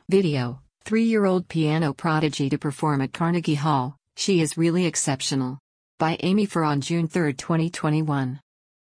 Video: 3-year-old piano prodigy to perform at Carnegie Hall, she is really exceptional. By Amy Farr on June 3, 2021.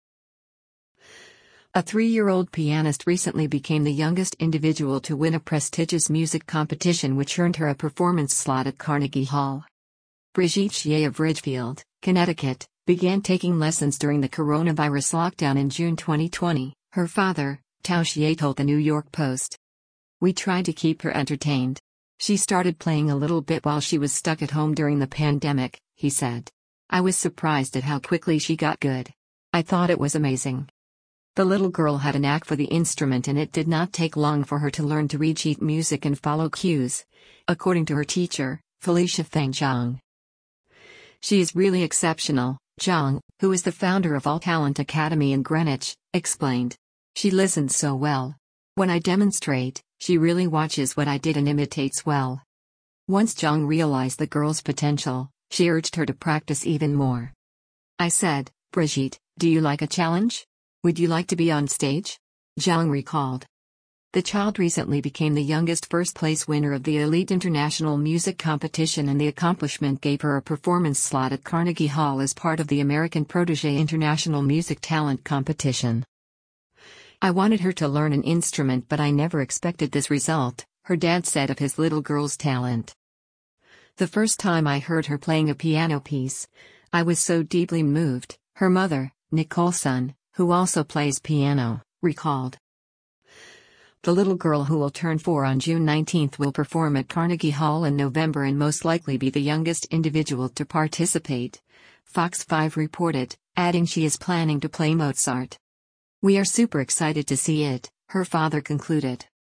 A 3-year-old pianist recently became the youngest individual to win a prestigious music competition which earned her a performance slot at Carnegie Hall. Brigitte Shea of Ridgefield, Connecticut, began taking lessons during the coronavirus lockdown in June 2020, her father, Tao Shea, told the New York Post. "We tried to keep her entertained. She started playing a little bit while she was stuck at home during the pandemic," he said. "I was surprised at how quickly she got good. I thought it was amazing." The little girl had a knack for the instrument and it did not take long for her to learn to read sheet music and follow cues, according to her teacher, Felicia Feng Zhang. "She is really exceptional," Zhang, who is the founder of All Talent Academy in Greenwich, explained. "She listens so well. When I demonstrate, she really watches what I did and imitates well." Once Zhang realized the girl's potential, she urged her to practice even more. "I said, Brigitte, do you like a challenge? Would you like to be on stage?" Zhang recalled. The child recently became the youngest first-place winner of the Elite International Music Competition, and the accomplishment gave her a performance slot at Carnegie Hall as part of the American Protégé International Music Talent Competition. "I wanted her to learn an instrument, but I never expected this result," her dad said of his little girl's talent. "The first time I heard her playing a piano piece, I was so deeply moved," her mother, Nicole Sun, who also plays piano, recalled. The little girl, who will turn 4 on June 19, will perform at Carnegie Hall in November and most likely be the youngest individual to participate, Fox 5 reported, adding she is planning to play Mozart. "We are super excited to see it," her father concluded.